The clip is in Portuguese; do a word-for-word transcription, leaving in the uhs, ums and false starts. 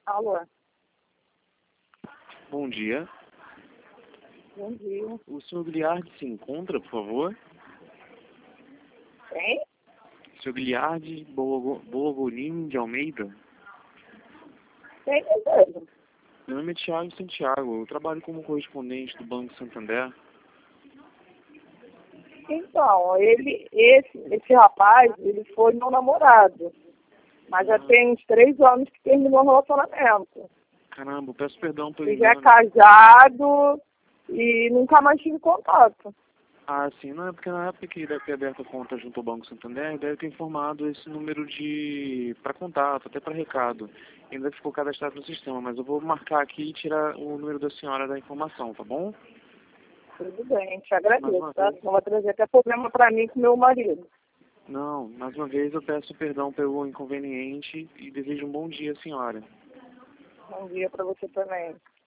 Alô, Bom dia. bom dia. O senhor Guilherme se encontra, por favor? Quem? senhor Guilherme Bologonim de Almeida. Quem deseja? Meu nome é Thiago Santiago. Eu trabalho como correspondente do Banco Santander. Então, ele, esse, esse rapaz, ele foi meu namorado. Mas já tem uns três anos que terminou o relacionamento. Caramba, eu peço perdão pelo Ele já é engano. casado e nunca mais tive contato. Ah, sim. Não, é porque na época que deve ter aberto a conta junto ao Banco Santander, deve ter informado esse número de para contato, até para recado. Ainda ficou cadastrado no sistema, mas eu vou marcar aqui e tirar o número da senhora da informação, tá bom? Tudo bem, te Mais agradeço, uma tá? vez. Não vai trazer até problema para mim com meu marido. Não, mais uma vez eu peço perdão pelo inconveniente e desejo um bom dia, senhora. Bom dia para você também.